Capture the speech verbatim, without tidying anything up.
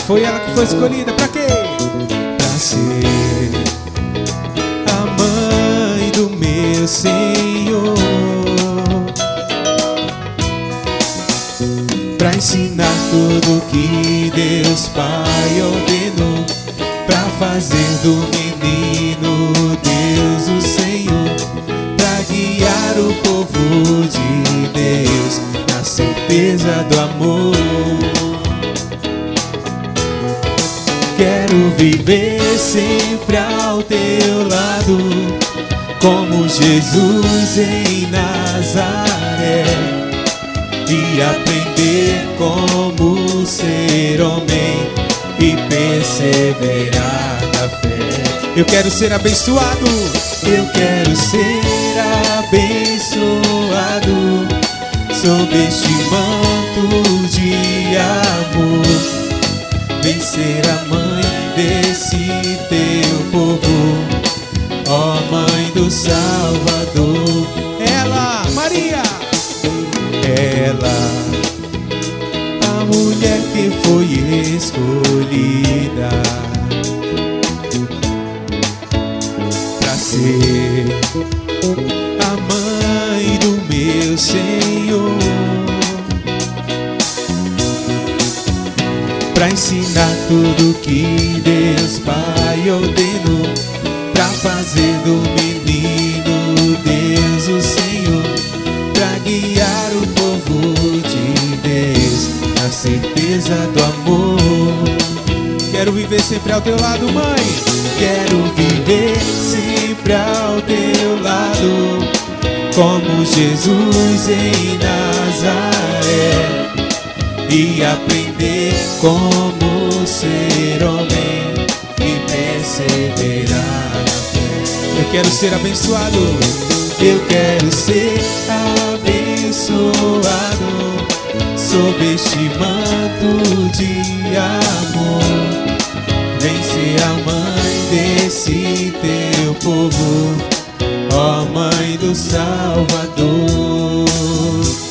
Foi ela que foi escolhida pra quê? Pra ser a mãe do meu Senhor, pra ensinar tudo que Deus Pai ordenou, pra fazer do menino Deus o Senhor, pra guiar o povo de Deus na certeza do amor. Quero viver sempre ao teu lado, como Jesus em Nazaré, e aprender como ser homem e perseverar na fé. Eu quero ser abençoado, eu quero ser abençoado, sob este manto de amor, vencer a mãe desse teu povo, ó Mãe do Salvador. Ela, Maria, ela, a mulher que foi escolhida pra ser a mãe do meu Senhor, pra ensinar tudo que Deus Pai ordenou, pra fazer do menino Deus o Senhor, pra guiar o povo de Deus na certeza do amor. Quero viver sempre ao teu lado, mãe. Quero viver sempre ao teu lado, como Jesus em Nazaré, e aprender como ser homem e perseverar na fé. Eu quero ser abençoado, eu quero ser abençoado, sob este manto de amor, vencer a mãe desse teu povo, ó Mãe do Salvador.